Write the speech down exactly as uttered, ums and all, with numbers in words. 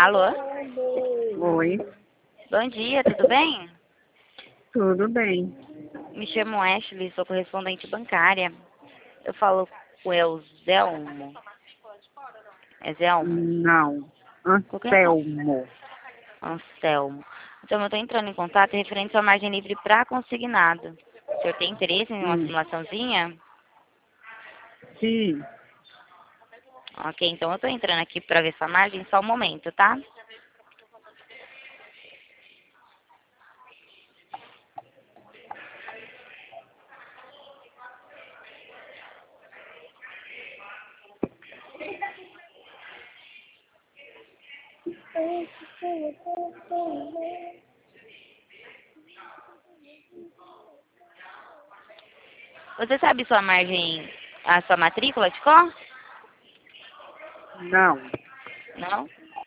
Alô? Oi, Bom dia, tudo bem? tudo bem? Me chamo Ashley, sou correspondente bancária. Eu falo com o Elzelmo. É Zelmo? Não, Qualquer nome. Anselmo. Anselmo. Então, eu estou entrando em contato referente à margem livre para consignado. O senhor tem interesse em uma Hum, simulaçãozinha? sim, Ok, então eu estou entrando aqui para ver sua margem, só um momento, tá? Você sabe sua margem, a sua matrícula de cor? não. Não?